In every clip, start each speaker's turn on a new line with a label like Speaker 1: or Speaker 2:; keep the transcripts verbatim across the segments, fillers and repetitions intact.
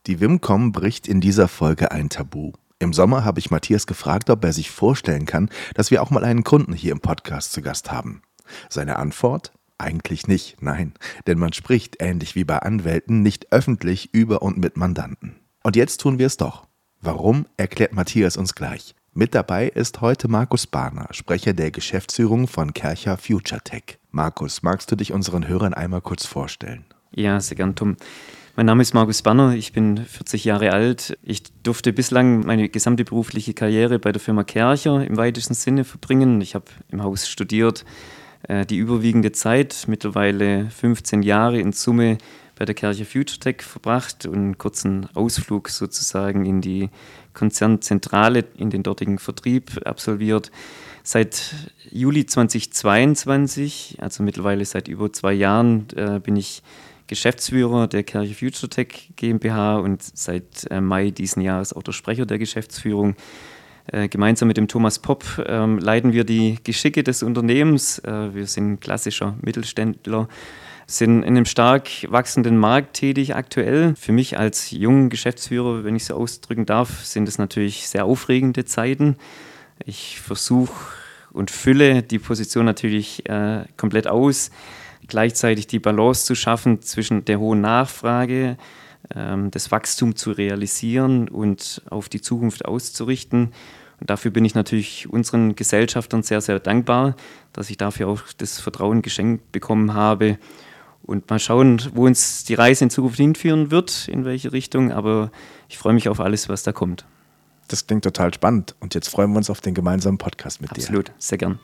Speaker 1: Die Wimcom bricht in dieser Folge ein Tabu. Im Sommer habe ich Matthias gefragt, ob er sich vorstellen kann, dass wir auch mal einen Kunden hier im Podcast zu Gast haben. Seine Antwort? Eigentlich nicht, nein. Denn man spricht, ähnlich wie bei Anwälten, nicht öffentlich über und mit Mandanten. Und jetzt tun wir es doch. Warum, erklärt Matthias uns gleich. Mit dabei ist heute Markus Bahner, Sprecher der Geschäftsführung von Kercher FutureTech. Markus, magst du dich unseren Hörern einmal kurz vorstellen?
Speaker 2: Ja, sehr gern, Tom. Mein Name ist Markus Bahner, ich bin vierzig Jahre alt. Ich durfte bislang meine gesamte berufliche Karriere bei der Firma Kercher im weitesten Sinne verbringen. Ich habe im Haus studiert, äh, die überwiegende Zeit, mittlerweile fünfzehn Jahre in Summe bei der Kercher FutureTech verbracht und einen kurzen Ausflug sozusagen in die Konzernzentrale, in den dortigen Vertrieb absolviert. Seit Juli zweitausendzweiundzwanzig, also mittlerweile seit über zwei Jahren, äh, bin ich Geschäftsführer der Kercher FutureTech GmbH und seit äh, Mai diesen Jahres auch der Sprecher der Geschäftsführung. Äh, gemeinsam mit dem Thomas Popp ähm, leiten wir die Geschicke des Unternehmens. Äh, wir sind klassischer Mittelständler, sind in einem stark wachsenden Markt tätig aktuell. Für mich als jungen Geschäftsführer, wenn ich so ausdrücken darf, sind es natürlich sehr aufregende Zeiten. Ich versuche und fülle die Position natürlich äh, komplett aus, gleichzeitig die Balance zu schaffen zwischen der hohen Nachfrage, ähm, das Wachstum zu realisieren und auf die Zukunft auszurichten. Und dafür bin ich natürlich unseren Gesellschaftern sehr, sehr dankbar, dass ich dafür auch das Vertrauen geschenkt bekommen habe. Und mal schauen, wo uns die Reise in Zukunft hinführen wird, in welche Richtung. Aber ich freue mich auf alles, was da kommt.
Speaker 1: Das klingt total spannend. Und jetzt freuen wir uns auf den gemeinsamen Podcast mit dir.
Speaker 2: Absolut, sehr gern.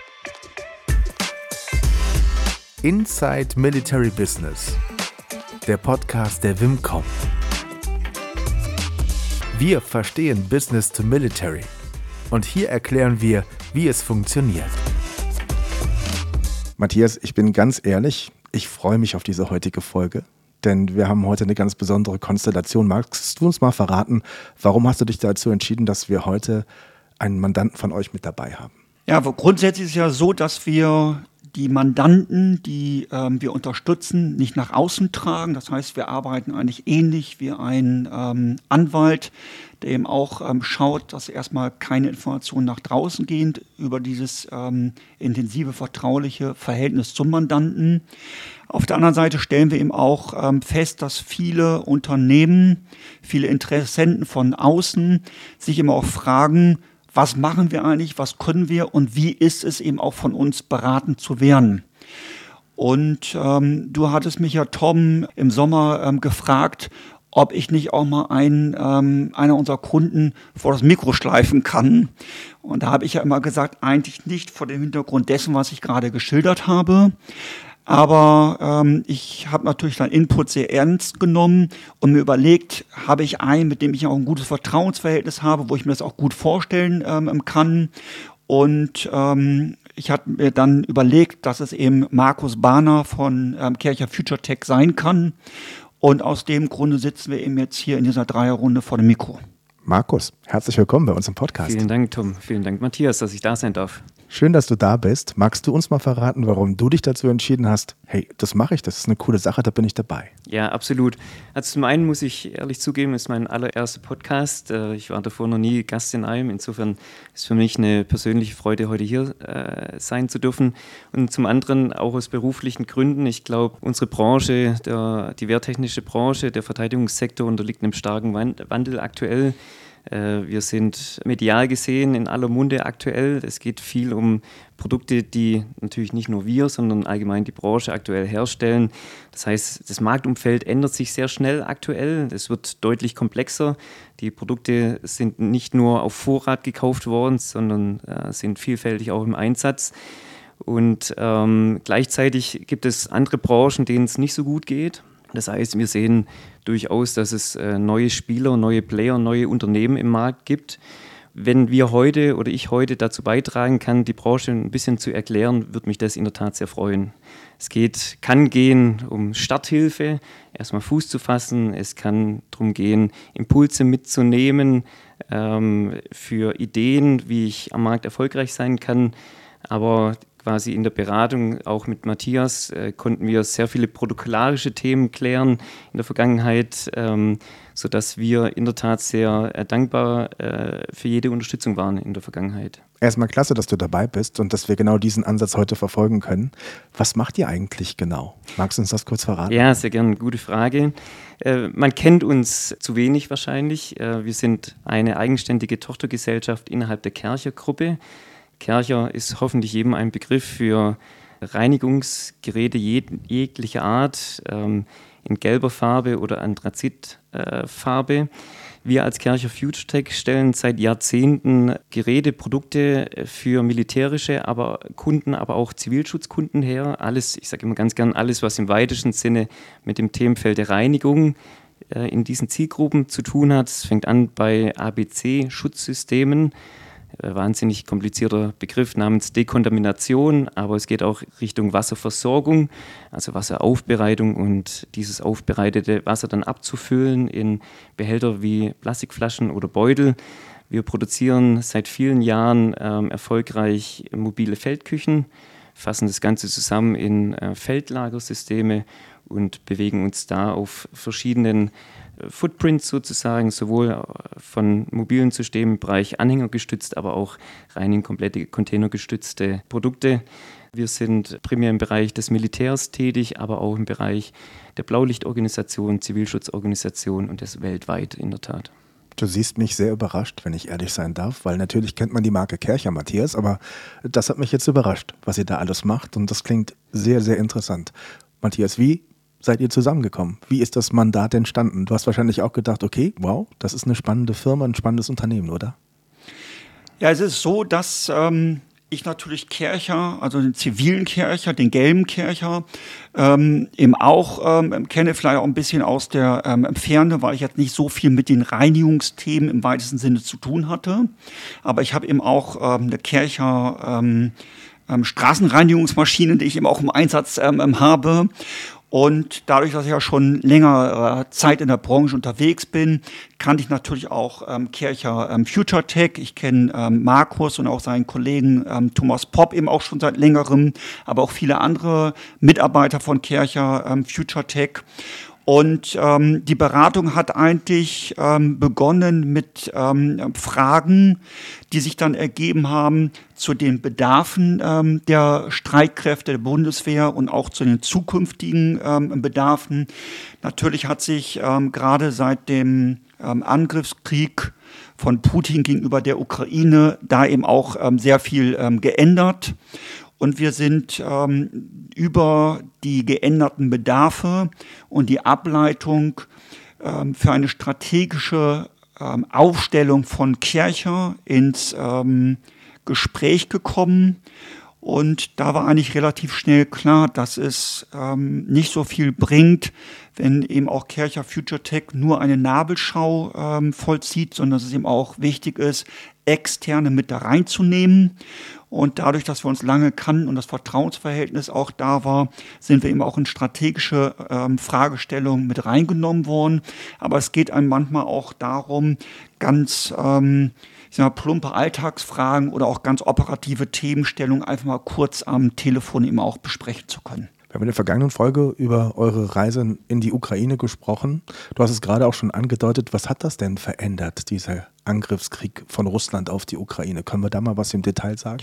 Speaker 1: Inside Military Business, der Podcast der Wimcom. Wir verstehen Business to Military und hier erklären wir, wie es funktioniert. Matthias, ich bin ganz ehrlich, ich freue mich auf diese heutige Folge, denn wir haben heute eine ganz besondere Konstellation. Magst du uns mal verraten, warum hast du dich dazu entschieden, dass wir heute einen Mandanten von euch mit dabei haben?
Speaker 3: Ja, grundsätzlich ist es ja so, dass wir die Mandanten, die ähm, wir unterstützen, nicht nach außen tragen. Das heißt, wir arbeiten eigentlich ähnlich wie ein ähm, Anwalt, der eben auch ähm, schaut, dass erstmal keine Informationen nach draußen gehen über dieses ähm, intensive, vertrauliche Verhältnis zum Mandanten. Auf der anderen Seite stellen wir eben auch ähm, fest, dass viele Unternehmen, viele Interessenten von außen sich immer auch fragen, was machen wir eigentlich, was können wir und wie ist es eben auch von uns beraten zu werden. Und ähm, du hattest mich ja, Tom, im Sommer ähm, gefragt, ob ich nicht auch mal einen, ähm, einer unserer Kunden vor das Mikro schleifen kann. Und da habe ich ja immer gesagt, eigentlich nicht vor dem Hintergrund dessen, was ich gerade geschildert habe. Aber ähm, ich habe natürlich deinen Input sehr ernst genommen und mir überlegt, habe ich einen, mit dem ich auch ein gutes Vertrauensverhältnis habe, wo ich mir das auch gut vorstellen ähm, kann. Und ähm, ich habe mir dann überlegt, dass es eben Markus Bahner von ähm, Kercher FutureTech sein kann. Und aus dem Grunde sitzen wir eben jetzt hier in dieser Dreierrunde vor dem Mikro.
Speaker 1: Markus, herzlich willkommen bei uns im Podcast.
Speaker 2: Vielen Dank, Tom. Vielen Dank, Matthias, dass ich da sein darf.
Speaker 1: Schön, dass du da bist. Magst du uns mal verraten, warum du dich dazu entschieden hast, hey, das mache ich, das ist eine coole Sache, da bin ich dabei?
Speaker 2: Ja, absolut. Also zum einen muss ich ehrlich zugeben, es ist mein allererster Podcast. Ich war davor noch nie Gast in einem. Insofern ist es für mich eine persönliche Freude, heute hier äh, sein zu dürfen. Und zum anderen auch aus beruflichen Gründen. Ich glaube, unsere Branche, der, die wehrtechnische Branche, der Verteidigungssektor unterliegt einem starken Wandel aktuell. Wir sind medial gesehen in aller Munde aktuell. Es geht viel um Produkte, die natürlich nicht nur wir, sondern allgemein die Branche aktuell herstellen. Das heißt, das Marktumfeld ändert sich sehr schnell aktuell. Es wird deutlich komplexer. Die Produkte sind nicht nur auf Vorrat gekauft worden, sondern äh, sind vielfältig auch im Einsatz. Und ähm, gleichzeitig gibt es andere Branchen, denen es nicht so gut geht. Das heißt, wir sehen durchaus, dass es äh, neue Spieler, neue Player, neue Unternehmen im Markt gibt. Wenn wir heute oder ich heute dazu beitragen kann, die Branche ein bisschen zu erklären, würde mich das in der Tat sehr freuen. Es geht, kann gehen um Starthilfe, erstmal Fuß zu fassen. Es kann darum gehen, Impulse mitzunehmen ähm, für Ideen, wie ich am Markt erfolgreich sein kann. Aber quasi in der Beratung, auch mit Matthias, äh, konnten wir sehr viele protokollarische Themen klären in der Vergangenheit, ähm, sodass wir in der Tat sehr äh, dankbar äh, für jede Unterstützung waren in der Vergangenheit.
Speaker 1: Erstmal klasse, dass du dabei bist und dass wir genau diesen Ansatz heute verfolgen können. Was macht ihr eigentlich genau? Magst du uns das kurz verraten?
Speaker 2: Ja, sehr gerne. Gute Frage. Äh, man kennt uns zu wenig wahrscheinlich. Äh, wir sind eine eigenständige Tochtergesellschaft innerhalb der Kärcher-Gruppe. Kärcher ist hoffentlich jedem ein Begriff für Reinigungsgeräte jeg- jeglicher Art, ähm, in gelber Farbe oder Anthrazitfarbe. Äh, Wir als Kärcher FutureTech stellen seit Jahrzehnten Geräte, Produkte für militärische aber Kunden, aber auch Zivilschutzkunden her. Alles, ich sage immer ganz gern, alles, was im weitesten Sinne mit dem Themenfeld der Reinigung äh, in diesen Zielgruppen zu tun hat. Es fängt an bei A B C-Schutzsystemen. Wahnsinnig komplizierter Begriff namens Dekontamination, aber es geht auch Richtung Wasserversorgung, also Wasseraufbereitung und dieses aufbereitete Wasser dann abzufüllen in Behälter wie Plastikflaschen oder Beutel. Wir produzieren seit vielen Jahren ähm, erfolgreich mobile Feldküchen, fassen das Ganze zusammen in äh, Feldlagersysteme und bewegen uns da auf verschiedenen Footprints sozusagen, sowohl von mobilen Systemen im Bereich Anhänger gestützt, aber auch rein in komplette containergestützte Produkte. Wir sind primär im Bereich des Militärs tätig, aber auch im Bereich der Blaulichtorganisation, Zivilschutzorganisation und das weltweit in der Tat.
Speaker 1: Du siehst mich sehr überrascht, wenn ich ehrlich sein darf, weil natürlich kennt man die Marke Kärcher, Matthias, aber das hat mich jetzt überrascht, was ihr da alles macht und das klingt sehr, sehr interessant. Matthias, wie seid ihr zusammengekommen? Wie ist das Mandat entstanden? Du hast wahrscheinlich auch gedacht, okay, wow, das ist eine spannende Firma, ein spannendes Unternehmen, oder?
Speaker 3: Ja, es ist so, dass ähm, ich natürlich Kärcher, also den zivilen Kärcher, den gelben Kärcher, ähm, eben auch ähm, kenne, vielleicht auch ein bisschen aus der ähm, Ferne, weil ich jetzt nicht so viel mit den Reinigungsthemen im weitesten Sinne zu tun hatte. Aber ich habe eben auch ähm, eine Kärcher ähm, ähm, Straßenreinigungsmaschine, die ich eben auch im Einsatz ähm, habe. Und dadurch, dass ich ja schon längere Zeit in der Branche unterwegs bin, kannte ich natürlich auch ähm, Kärcher ähm, FutureTech. Ich kenne ähm, Markus und auch seinen Kollegen ähm, Thomas Popp eben auch schon seit längerem, aber auch viele andere Mitarbeiter von Kärcher ähm, FutureTech. Und ähm, die Beratung hat eigentlich ähm, begonnen mit ähm, Fragen, die sich dann ergeben haben zu den Bedarfen ähm, der Streitkräfte der Bundeswehr und auch zu den zukünftigen ähm, Bedarfen. Natürlich hat sich ähm, gerade seit dem ähm, Angriffskrieg von Putin gegenüber der Ukraine da eben auch ähm, sehr viel ähm, geändert. Und wir sind ähm, über die geänderten Bedarfe und die Ableitung ähm, für eine strategische ähm, Aufstellung von Kärcher ins ähm, Gespräch gekommen. Und da war eigentlich relativ schnell klar, dass es ähm, nicht so viel bringt, wenn eben auch Kärcher FutureTech nur eine Nabelschau ähm, vollzieht, sondern dass es eben auch wichtig ist, Externe mit da reinzunehmen. Und dadurch, dass wir uns lange kannten und das Vertrauensverhältnis auch da war, sind wir eben auch in strategische ähm, Fragestellungen mit reingenommen worden. Aber es geht einem manchmal auch darum, ganz ähm, ich sag mal, plumpe Alltagsfragen oder auch ganz operative Themenstellungen einfach mal kurz am Telefon eben auch besprechen zu können.
Speaker 1: Wir haben in der vergangenen Folge über eure Reise in die Ukraine gesprochen. Du hast es gerade auch schon angedeutet. Was hat das denn verändert, dieser Angriffskrieg von Russland auf die Ukraine? Können wir da mal was im Detail sagen?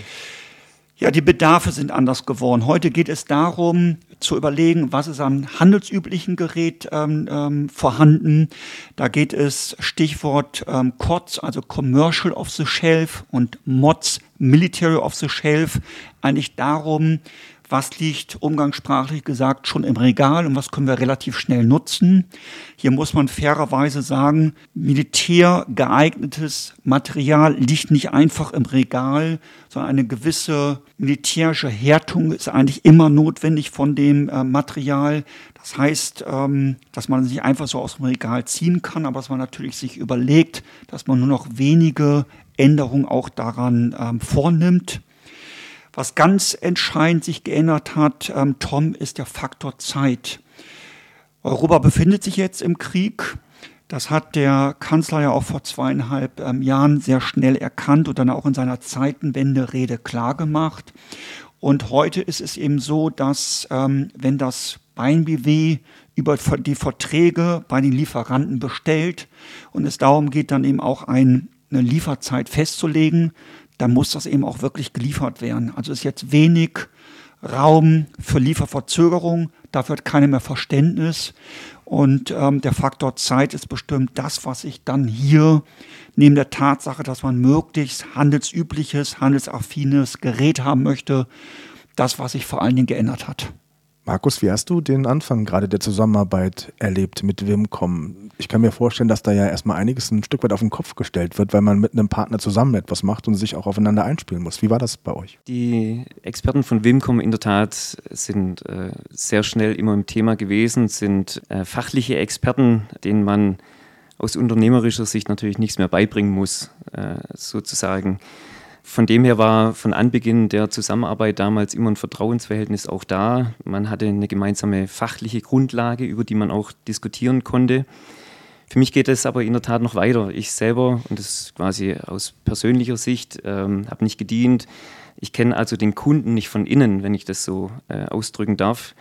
Speaker 3: Ja, die Bedarfe sind anders geworden. Heute geht es darum, zu überlegen, was ist an handelsüblichen Gerät ähm, ähm, vorhanden. Da geht es, Stichwort ähm, C O T S, also Commercial off the Shelf, und M O T S, Military off the Shelf, eigentlich darum, was liegt umgangssprachlich gesagt schon im Regal und was können wir relativ schnell nutzen. Hier muss man fairerweise sagen, militärgeeignetes Material liegt nicht einfach im Regal, sondern eine gewisse militärische Härtung ist eigentlich immer notwendig von dem äh, Material. Das heißt, ähm, dass man es nicht einfach so aus dem Regal ziehen kann, aber dass man natürlich sich überlegt, dass man nur noch wenige Änderungen auch daran ähm, vornimmt. Was ganz entscheidend sich geändert hat, ähm, Tom, ist der Faktor Zeit. Europa befindet sich jetzt im Krieg. Das hat der Kanzler ja auch vor zweieinhalb ähm, Jahren sehr schnell erkannt und dann auch in seiner Zeitenwende-Rede klargemacht. Und heute ist es eben so, dass ähm, wenn das Bein-B W über die Verträge bei den Lieferanten bestellt und es darum geht, dann eben auch ein, eine Lieferzeit festzulegen, dann muss das eben auch wirklich geliefert werden. Also ist jetzt wenig Raum für Lieferverzögerung, dafür hat keiner mehr Verständnis. Und ähm, der Faktor Zeit ist bestimmt das, was sich dann hier neben der Tatsache, dass man möglichst handelsübliches, handelsaffines Gerät haben möchte, das, was sich vor allen Dingen geändert hat.
Speaker 1: Markus, wie hast du den Anfang gerade der Zusammenarbeit erlebt mit Vimcom? Ich kann mir vorstellen, dass da ja erstmal einiges ein Stück weit auf den Kopf gestellt wird, weil man mit einem Partner zusammen etwas macht und sich auch aufeinander einspielen muss. Wie war das bei euch?
Speaker 2: Die Experten von Vimcom in der Tat sind äh, sehr schnell immer im Thema gewesen, sind äh, fachliche Experten, denen man aus unternehmerischer Sicht natürlich nichts mehr beibringen muss, äh, sozusagen. Von dem her war von Anbeginn der Zusammenarbeit damals immer ein Vertrauensverhältnis auch da. Man hatte eine gemeinsame fachliche Grundlage, über die man auch diskutieren konnte. Für mich geht es aber in der Tat noch weiter. Ich selber, und das ist quasi aus persönlicher Sicht, ähm, habe nicht gedient. Ich kenne also den Kunden nicht von innen, wenn ich das so äh, ausdrücken darf.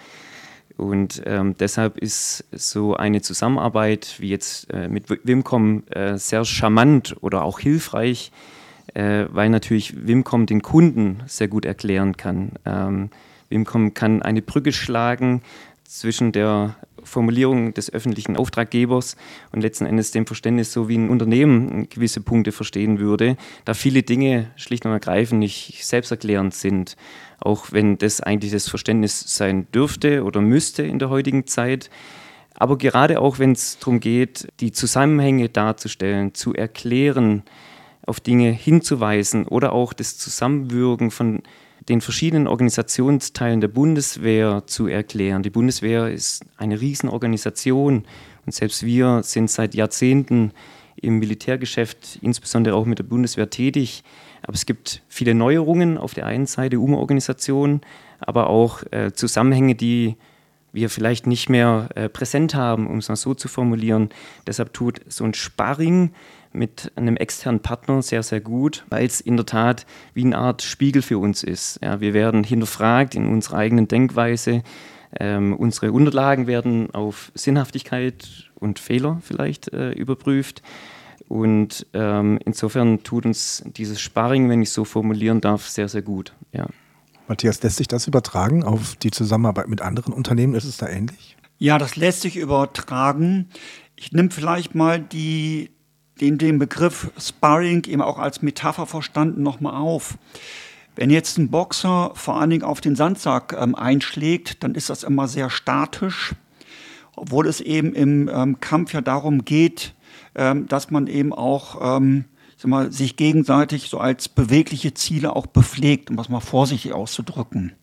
Speaker 2: Und ähm, deshalb ist so eine Zusammenarbeit wie jetzt äh, mit Vimcom äh, sehr charmant oder auch hilfreich, Äh, weil natürlich Vimcom den Kunden sehr gut erklären kann. Ähm, Vimcom kann eine Brücke schlagen zwischen der Formulierung des öffentlichen Auftraggebers und letzten Endes dem Verständnis, so wie ein Unternehmen gewisse Punkte verstehen würde, da viele Dinge schlicht und ergreifend nicht selbsterklärend sind, auch wenn das eigentlich das Verständnis sein dürfte oder müsste in der heutigen Zeit. Aber gerade auch, wenn es darum geht, die Zusammenhänge darzustellen, zu erklären, auf Dinge hinzuweisen oder auch das Zusammenwirken von den verschiedenen Organisationsteilen der Bundeswehr zu erklären. Die Bundeswehr ist eine Riesenorganisation und selbst wir sind seit Jahrzehnten im Militärgeschäft, insbesondere auch mit der Bundeswehr, tätig. Aber es gibt viele Neuerungen auf der einen Seite, Umorganisation, aber auch äh, Zusammenhänge, die wir vielleicht nicht mehr äh, präsent haben, um es mal so zu formulieren. Deshalb tut so ein Sparring mit einem externen Partner sehr, sehr gut, weil es in der Tat wie eine Art Spiegel für uns ist. Ja, wir werden hinterfragt in unserer eigenen Denkweise. Ähm, unsere Unterlagen werden auf Sinnhaftigkeit und Fehler vielleicht äh, überprüft. Und ähm, insofern tut uns dieses Sparring, wenn ich so formulieren darf, sehr, sehr gut. Ja.
Speaker 1: Matthias, lässt sich das übertragen auf die Zusammenarbeit mit anderen Unternehmen? Ist es da ähnlich?
Speaker 3: Ja, das lässt sich übertragen. Ich nehme vielleicht mal die Den, den Begriff Sparring eben auch als Metapher verstanden nochmal auf. Wenn jetzt ein Boxer vor allen Dingen auf den Sandsack ähm, einschlägt, dann ist das immer sehr statisch, obwohl es eben im ähm, Kampf ja darum geht, ähm, dass man eben auch ähm, ich sag mal, sich gegenseitig so als bewegliche Ziele auch bepflegt, um das mal vorsichtig auszudrücken.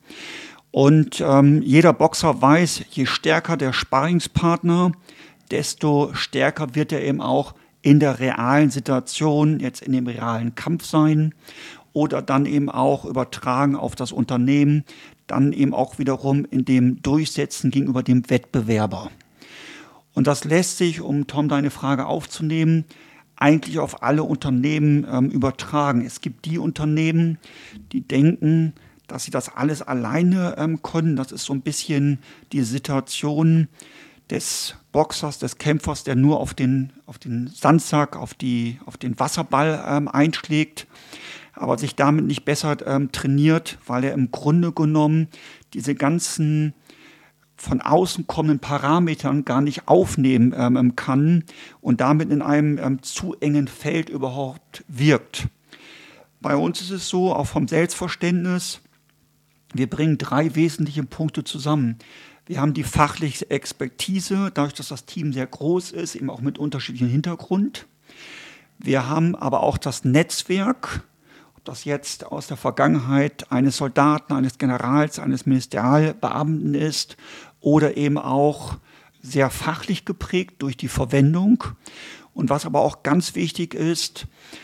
Speaker 3: Und ähm, jeder Boxer weiß, je stärker der Sparringspartner, desto stärker wird er eben auch in der realen Situation, jetzt in dem realen Kampf sein oder dann eben auch übertragen auf das Unternehmen, dann eben auch wiederum in dem Durchsetzen gegenüber dem Wettbewerber. Und das lässt sich, um Tom deine Frage aufzunehmen, eigentlich auf alle Unternehmen ähm, übertragen. Es gibt die Unternehmen, die denken, dass sie das alles alleine ähm, können. Das ist so ein bisschen die Situation des Boxers, des Kämpfers, der nur auf den, auf den Sandsack, auf, die, auf den Wasserball ähm, einschlägt, aber sich damit nicht besser ähm, trainiert, weil er im Grunde genommen diese ganzen von außen kommenden Parametern gar nicht aufnehmen ähm, kann und damit in einem ähm, zu engen Feld überhaupt wirkt. Bei uns ist es so, auch vom Selbstverständnis, wir bringen drei wesentliche Punkte zusammen. Wir haben die fachliche Expertise, dadurch, dass das Team sehr groß ist, eben auch mit unterschiedlichem Hintergrund. Wir haben aber auch das Netzwerk, ob das jetzt aus der Vergangenheit eines Soldaten, eines Generals, eines Ministerialbeamten ist oder eben auch sehr fachlich geprägt durch die Verwendung. Und was aber auch ganz wichtig ist,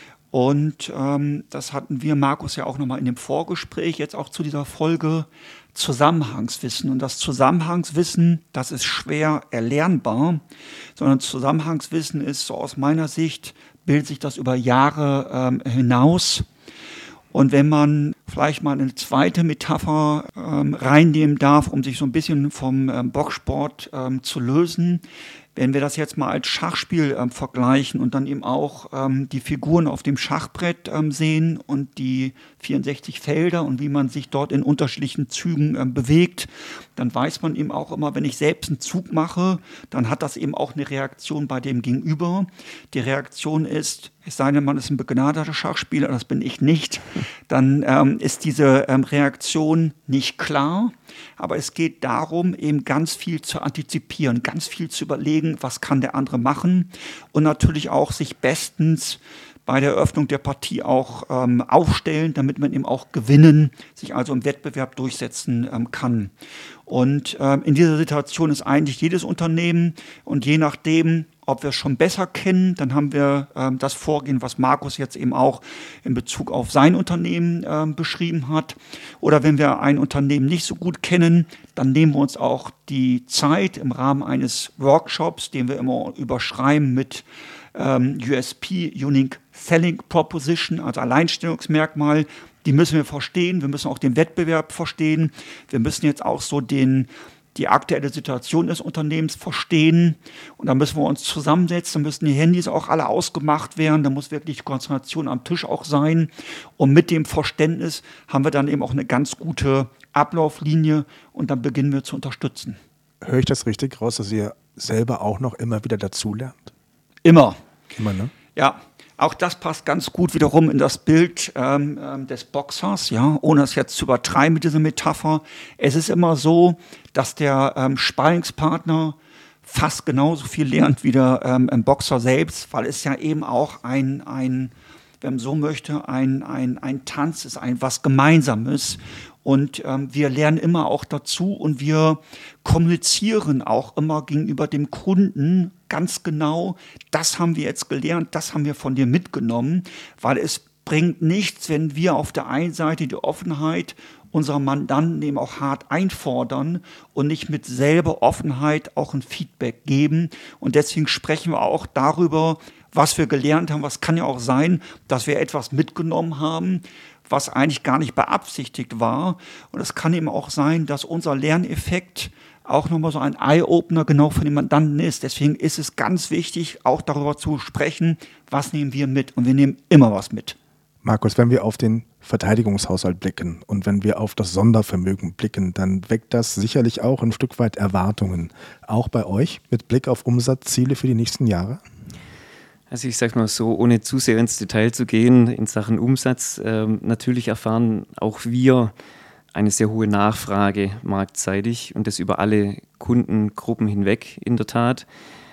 Speaker 3: und ähm, das hatten wir, Markus, ja auch nochmal in dem Vorgespräch, jetzt auch zu dieser Folge, Zusammenhangswissen. Und das Zusammenhangswissen, das ist schwer erlernbar, sondern Zusammenhangswissen ist, so aus meiner Sicht, bildet sich das über Jahre ähm, hinaus. Und wenn man vielleicht mal eine zweite Metapher ähm, reinnehmen darf, um sich so ein bisschen vom ähm, Boxsport ähm, zu lösen, wenn wir das jetzt mal als Schachspiel ähm, vergleichen und dann eben auch ähm, die Figuren auf dem Schachbrett ähm, sehen und die vierundsechzig Felder und wie man sich dort in unterschiedlichen Zügen ähm, bewegt, dann weiß man eben auch immer, wenn ich selbst einen Zug mache, dann hat das eben auch eine Reaktion bei dem Gegenüber. Die Reaktion ist, es sei denn, man ist ein begnadeter Schachspieler, das bin ich nicht, dann ähm, ist diese ähm, Reaktion nicht klar. Aber es geht darum, eben ganz viel zu antizipieren, ganz viel zu überlegen, was kann der andere machen und natürlich auch sich bestens bei der Eröffnung der Partie auch ähm, aufstellen, damit man eben auch gewinnen, sich also im Wettbewerb durchsetzen ähm, kann. Und ähm, in dieser Situation ist eigentlich jedes Unternehmen und je nachdem, ob wir es schon besser kennen, dann haben wir ähm, das Vorgehen, was Markus jetzt eben auch in Bezug auf sein Unternehmen ähm, beschrieben hat. Oder wenn wir ein Unternehmen nicht so gut kennen, dann nehmen wir uns auch die Zeit im Rahmen eines Workshops, den wir immer überschreiben mit ähm, U S P, Unique Selling Proposition, also Alleinstellungsmerkmal. Die müssen wir verstehen, wir müssen auch den Wettbewerb verstehen, wir müssen jetzt auch so den, die aktuelle Situation des Unternehmens verstehen und dann müssen wir uns zusammensetzen, dann müssen die Handys auch alle ausgemacht werden, da muss wirklich die Konzentration am Tisch auch sein und mit dem Verständnis haben wir dann eben auch eine ganz gute Ablauflinie und dann beginnen wir zu unterstützen.
Speaker 4: Höre ich das richtig raus, dass ihr selber auch noch immer wieder dazulernt?
Speaker 3: Immer.
Speaker 4: Immer, ne?
Speaker 3: Ja. Auch das passt ganz gut wiederum in das Bild ähm, ähm, des Boxers, ja, ohne es jetzt zu übertreiben mit dieser Metapher. Es ist immer so, dass der ähm, Sparringspartner fast genauso viel lernt wie der ähm, Boxer selbst, weil es ja eben auch ein, ein wenn man so möchte, ein, ein, ein Tanz ist, ein was Gemeinsames. Und ähm, wir lernen immer auch dazu und wir kommunizieren auch immer gegenüber dem Kunden ganz genau, das haben wir jetzt gelernt, das haben wir von dir mitgenommen, weil es bringt nichts, wenn wir auf der einen Seite die Offenheit unserer Mandanten eben auch hart einfordern und nicht mit selber Offenheit auch ein Feedback geben. Und deswegen sprechen wir auch darüber, was wir gelernt haben. Was kann ja auch sein, dass wir etwas mitgenommen haben, was eigentlich gar nicht beabsichtigt war. Und es kann eben auch sein, dass unser Lerneffekt auch nochmal so ein Eye-Opener genau für den Mandanten ist. Deswegen ist es ganz wichtig, auch darüber zu sprechen, was nehmen wir mit. Und wir nehmen immer was mit.
Speaker 4: Markus, wenn wir auf den Verteidigungshaushalt blicken und wenn wir auf das Sondervermögen blicken, dann weckt das sicherlich auch ein Stück weit Erwartungen. Auch bei euch mit Blick auf Umsatzziele für die nächsten Jahre?
Speaker 2: Also ich sage mal so, ohne zu sehr ins Detail zu gehen in Sachen Umsatz, ähm, natürlich erfahren auch wir eine sehr hohe Nachfrage marktseitig und das über alle Kundengruppen hinweg in der Tat.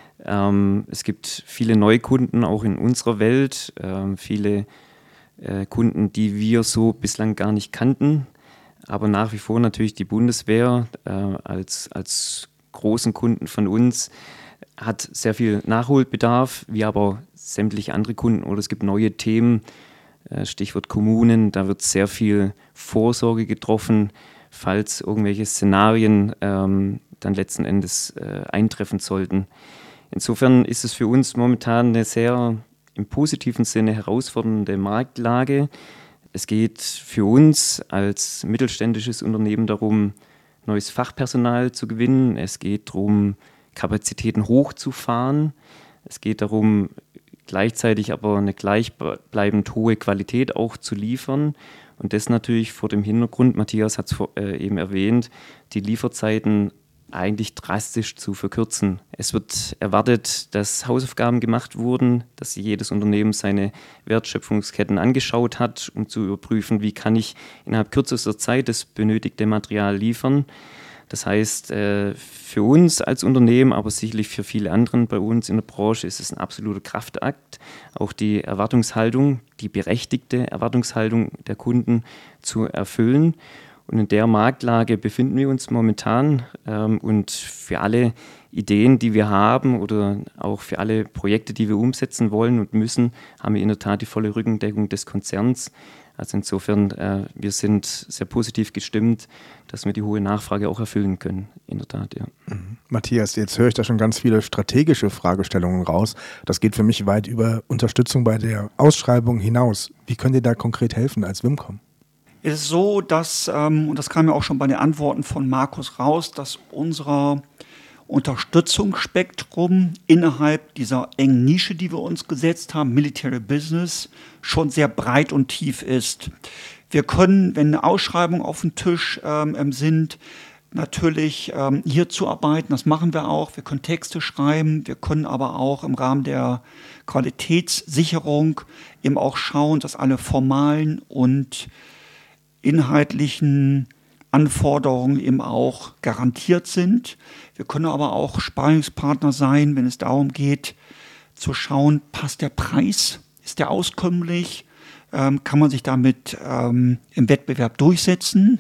Speaker 2: Ähm, es gibt viele Neukunden auch in unserer Welt, ähm, viele äh, Kunden, die wir so bislang gar nicht kannten, aber nach wie vor natürlich die Bundeswehr äh, als, als großen Kunden von uns hat sehr viel Nachholbedarf, wie aber sämtliche andere Kunden oder es gibt neue Themen, Stichwort Kommunen, da wird sehr viel Vorsorge getroffen, falls irgendwelche Szenarien ähm, dann letzten Endes äh, eintreffen sollten. Insofern ist es für uns momentan eine sehr im positiven Sinne herausfordernde Marktlage. Es geht für uns als mittelständisches Unternehmen darum, neues Fachpersonal zu gewinnen. Es geht darum, Kapazitäten hochzufahren. Es geht darum, gleichzeitig aber eine gleichbleibend hohe Qualität auch zu liefern. Und das natürlich vor dem Hintergrund, Matthias hat es äh, eben erwähnt, die Lieferzeiten eigentlich drastisch zu verkürzen. Es wird erwartet, dass Hausaufgaben gemacht wurden, dass jedes Unternehmen seine Wertschöpfungsketten angeschaut hat, um zu überprüfen, wie kann ich innerhalb kürzester Zeit das benötigte Material liefern. Das heißt, für uns als Unternehmen, aber sicherlich für viele andere bei uns in der Branche ist es ein absoluter Kraftakt, auch die Erwartungshaltung, die berechtigte Erwartungshaltung der Kunden zu erfüllen. Und in der Marktlage befinden wir uns momentan. Und für alle Ideen, die wir haben oder auch für alle Projekte, die wir umsetzen wollen und müssen, haben wir in der Tat die volle Rückendeckung des Konzerns. Also insofern, äh, wir sind sehr positiv gestimmt, dass wir die hohe Nachfrage auch erfüllen können, in der Tat, ja.
Speaker 4: Matthias, jetzt höre ich da schon ganz viele strategische Fragestellungen raus. Das geht für mich weit über Unterstützung bei der Ausschreibung hinaus. Wie könnt ihr da konkret helfen als Vimcom?
Speaker 3: Es ist so, dass, ähm, und das kam ja auch schon bei den Antworten von Markus raus, dass unser Unterstützungsspektrum innerhalb dieser engen Nische, die wir uns gesetzt haben, Military Business, schon sehr breit und tief ist. Wir können, wenn eine Ausschreibung auf dem Tisch ähm, sind, natürlich ähm, hier zu arbeiten, das machen wir auch. Wir können Texte schreiben, wir können aber auch im Rahmen der Qualitätssicherung eben auch schauen, dass alle formalen und inhaltlichen Anforderungen eben auch garantiert sind. Wir können aber auch Sparingspartner sein, wenn es darum geht, zu schauen, passt der Preis, ist der auskömmlich, ähm, kann man sich damit ähm, im Wettbewerb durchsetzen.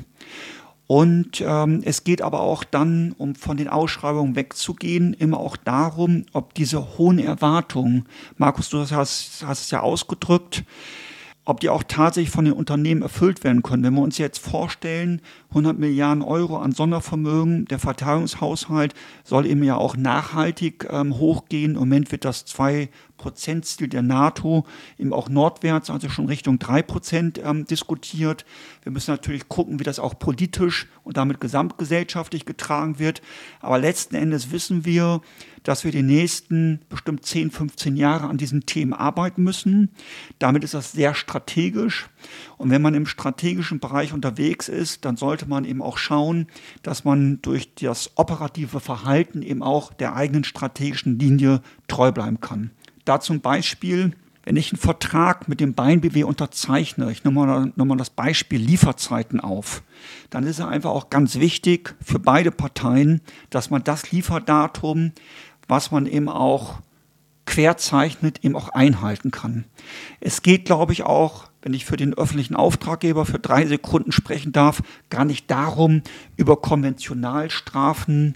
Speaker 3: Und ähm, es geht aber auch dann, um von den Ausschreibungen wegzugehen, immer auch darum, ob diese hohen Erwartungen, Markus, du hast, hast es ja ausgedrückt, ob die auch tatsächlich von den Unternehmen erfüllt werden können. Wenn wir uns jetzt vorstellen, hundert Milliarden Euro an Sondervermögen, der Verteidigungshaushalt soll eben ja auch nachhaltig ähm, hochgehen. Im Moment wird das zwei Prozent Ziel der NATO eben auch nordwärts, also schon Richtung drei Prozent ähm, diskutiert. Wir müssen natürlich gucken, wie das auch politisch und damit gesamtgesellschaftlich getragen wird. Aber letzten Endes wissen wir, dass wir die nächsten bestimmt zehn, fünfzehn Jahre an diesen Themen arbeiten müssen. Damit ist das sehr strategisch. Und wenn man im strategischen Bereich unterwegs ist, dann sollte man eben auch schauen, dass man durch das operative Verhalten eben auch der eigenen strategischen Linie treu bleiben kann. Da zum Beispiel, wenn ich einen Vertrag mit dem BainBw B W unterzeichne, ich nehme mal, nehme mal das Beispiel Lieferzeiten auf, dann ist es einfach auch ganz wichtig für beide Parteien, dass man das Lieferdatum, was man eben auch querzeichnet, eben auch einhalten kann. Es geht, glaube ich, auch, wenn ich für den öffentlichen Auftraggeber für drei Sekunden sprechen darf, gar nicht darum, über Konventionalstrafen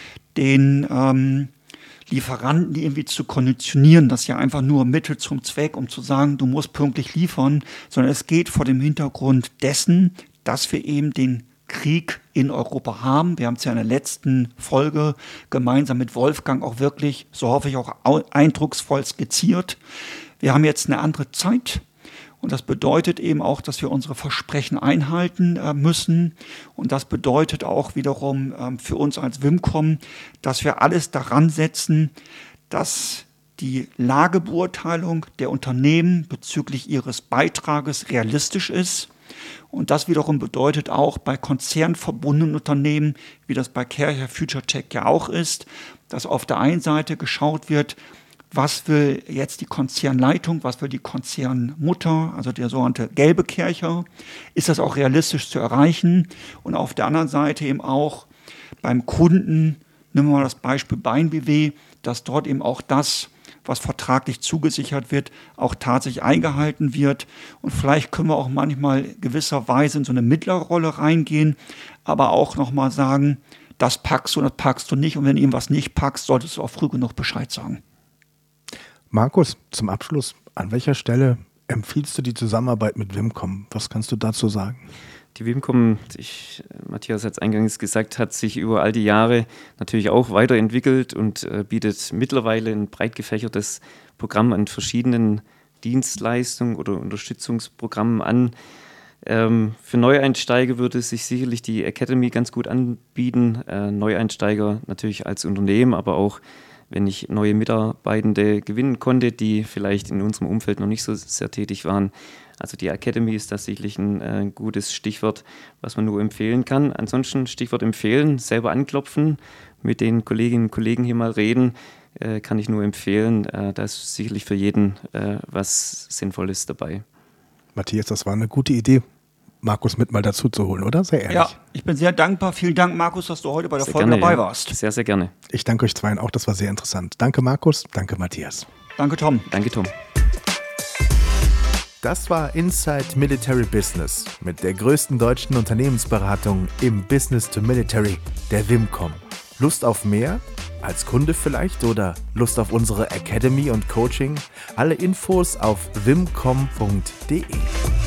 Speaker 3: den ähm, Lieferanten irgendwie zu konditionieren. Das ist ja einfach nur Mittel zum Zweck, um zu sagen, du musst pünktlich liefern, sondern es geht vor dem Hintergrund dessen, dass wir eben den Krieg in Europa haben. Wir haben es ja in der letzten Folge gemeinsam mit Wolfgang auch wirklich, so hoffe ich, auch eindrucksvoll skizziert. Wir haben jetzt eine andere Zeit. Und das bedeutet eben auch, dass wir unsere Versprechen einhalten äh, müssen. Und das bedeutet auch wiederum äh, für uns als Vimcom, dass wir alles daran setzen, dass die Lagebeurteilung der Unternehmen bezüglich ihres Beitrages realistisch ist. Und das wiederum bedeutet auch bei konzernverbundenen Unternehmen, wie das bei Kärcher FutureTech ja auch ist, dass auf der einen Seite geschaut wird, was will jetzt die Konzernleitung, was will die Konzernmutter, also der sogenannte gelbe Kärcher, ist das auch realistisch zu erreichen? Und auf der anderen Seite eben auch beim Kunden, nehmen wir mal das Beispiel BainBw, dass dort eben auch das, was vertraglich zugesichert wird, auch tatsächlich eingehalten wird. Und vielleicht können wir auch manchmal gewisserweise in so eine mittlere Rolle reingehen, aber auch nochmal sagen, das packst du und das packst du nicht. Und wenn du ihm was nicht packst, solltest du auch früh genug Bescheid sagen.
Speaker 4: Markus, zum Abschluss, an welcher Stelle empfiehlst du die Zusammenarbeit mit Vimcom? Was kannst du dazu sagen?
Speaker 2: Die Vimcom, ich, Matthias hat es eingangs gesagt, hat sich über all die Jahre natürlich auch weiterentwickelt und äh, bietet mittlerweile ein breit gefächertes Programm an verschiedenen Dienstleistungen oder Unterstützungsprogrammen an. Ähm, für Neueinsteiger würde sich sicherlich die Academy ganz gut anbieten. Äh, Neueinsteiger natürlich als Unternehmen, aber auch wenn ich neue Mitarbeitende gewinnen konnte, die vielleicht in unserem Umfeld noch nicht so sehr tätig waren. Also die Academy ist tatsächlich ein äh, gutes Stichwort, was man nur empfehlen kann. Ansonsten Stichwort empfehlen, selber anklopfen, mit den Kolleginnen und Kollegen hier mal reden, äh, kann ich nur empfehlen. Äh, da ist sicherlich für jeden äh, was Sinnvolles dabei.
Speaker 4: Matthias, das war eine gute Idee, Markus mit mal dazu zu holen, oder? Sehr ehrlich.
Speaker 3: Ja, ich bin sehr dankbar. Vielen Dank, Markus, dass du heute bei der
Speaker 2: sehr
Speaker 3: Folge
Speaker 2: gerne,
Speaker 3: dabei
Speaker 2: ja.
Speaker 3: warst.
Speaker 2: Sehr, sehr gerne.
Speaker 4: Ich danke euch zweien auch, das war sehr interessant. Danke Markus, danke Matthias.
Speaker 3: Danke Tom.
Speaker 2: Danke Tom.
Speaker 1: Das war Inside Military Business mit der größten deutschen Unternehmensberatung im Business to Military, der Vimcom. Lust auf mehr? Als Kunde vielleicht oder Lust auf unsere Academy und Coaching? Alle Infos auf vimcom punkt de.